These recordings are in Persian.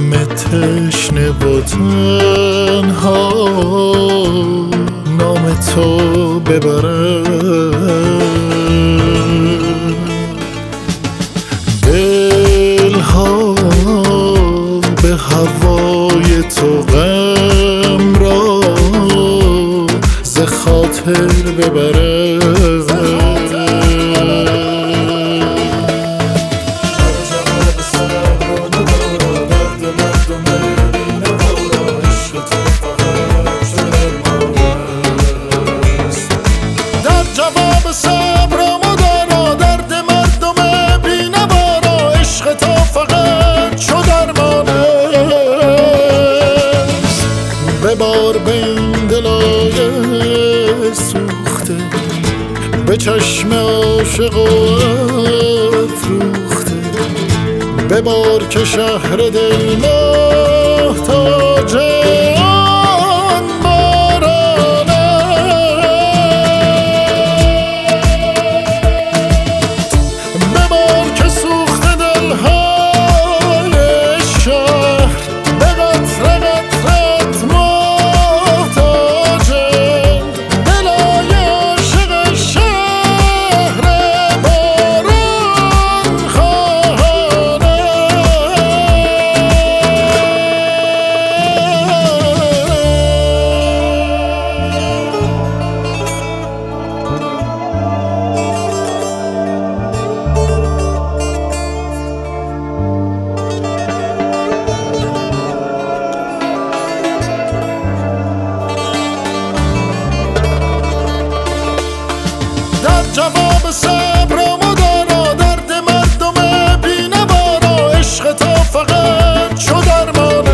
تشنه و تنها نام تو ببرد. دلها به هوای تو غم را ز خاطر ببرد. جواب صبرم و دارا درد مردم بی‌نوا را، عشق تو فقط چو درمان است. ببار به این دلای سوخته، به چشم عاشق و افروخته، ببار که شهر دل محتاج جواب صبرم و دارا درد مردم بی‌نوا را، عشق تو فقط چو درمان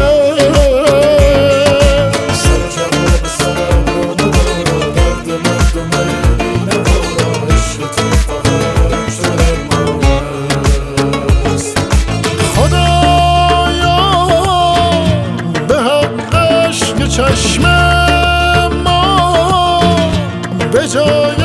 است. جواب صبرم و دارا درد مردم بی‌نوا را، عشق تو فقط چو درمان است. خدایا به حق عشق چشم ما به جای